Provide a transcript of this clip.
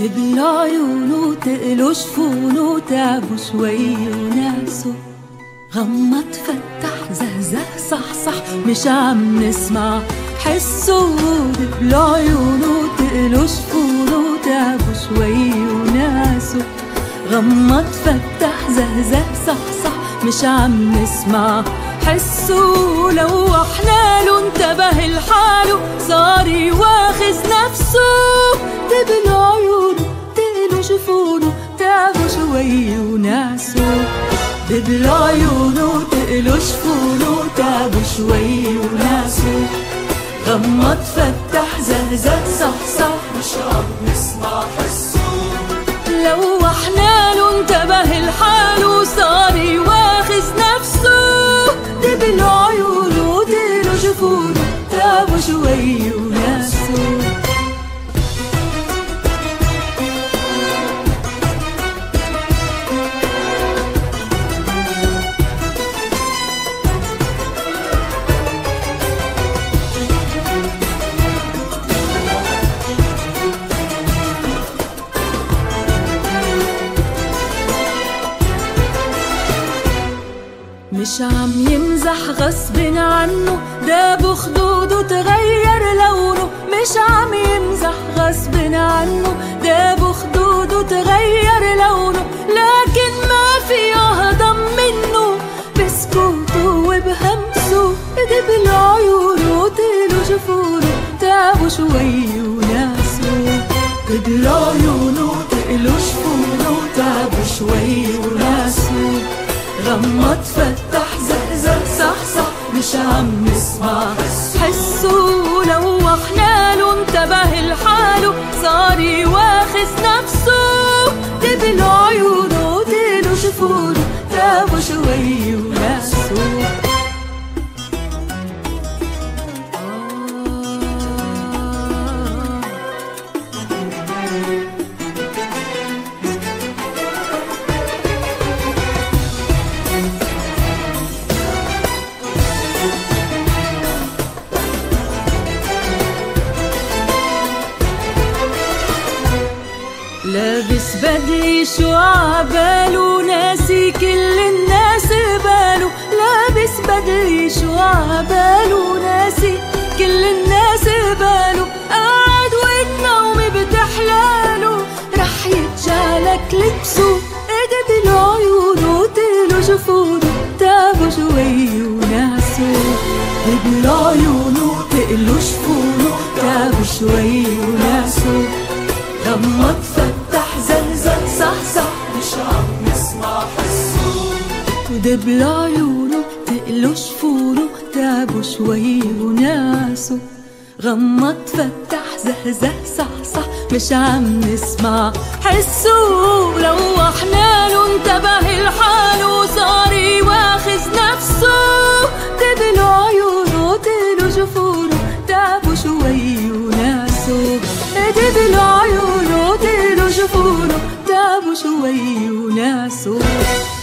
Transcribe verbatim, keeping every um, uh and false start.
تبلع عيونه تقلو جفونه تعبوا شوي وناسه غمض فتح زهزه صحصح مش عم نسمع حسه تبلع عيونه تقلو جفونه تعبوا شوي وناسه غمض فتح زهزه صحصح مش عم نسمع حسه لوحناله انتبه لحاله صار يواخذ نفسه تبلع عيونه تقلو جفونه تعبوا شوي وناسه تبلع عيونه تقلو جفونه تعبوا شوي وناسه غمض فتح زهزه صحصح مش عم نسمع حسه لوحناله انتبه لحاله صار يواخذ نفسه تبلع عيونه تقلو جفونه تعبوا شوي وناسه مش عم يمزح غصب عنه داب خدوده تغير لونه مش عم يمزح غصب عنه داب خدوده تغير لونه لكن ما في هضم منه بسكوته وبهمسه تبلع عيونه تقلو جفونه تعبوا شوي وناسه تبلع عيونه تقلو جفونه تعبوا شوي وناسه غمض فتح زهزه صحصح مش عم نسمع حسه لوحناله انتبه لحاله صار يواخذ نفسه تبلع عيونه تقلو جفونه تعبوا شوي وناسه لابس بدري شو عباله ناسي كل الناس باله لابس بدري شو عباله ناسي كل الناس باله قاعد والنوم بتحلاله رح يتجالك لبسه تبلع عيونه تقلو جفونه تعبوا شوي وناسه تبلع عيونه تقلو جفونه تعبوا شوي وناسه غمض فتح زهزه صحصح مش عم نسمع حسه ودبلع عيونه تقلو جفونه تعبوا شوي وناسه غمض فتح زهزه صحصح مش عم نسمع حسه لوحناله انتبه لحاله صار يواخذ نفسه تبلع عيونه تقلو جفونه تعبوا شوي وناسه تبلع عيونه تقلو جفونه تعبوا شوي وناسه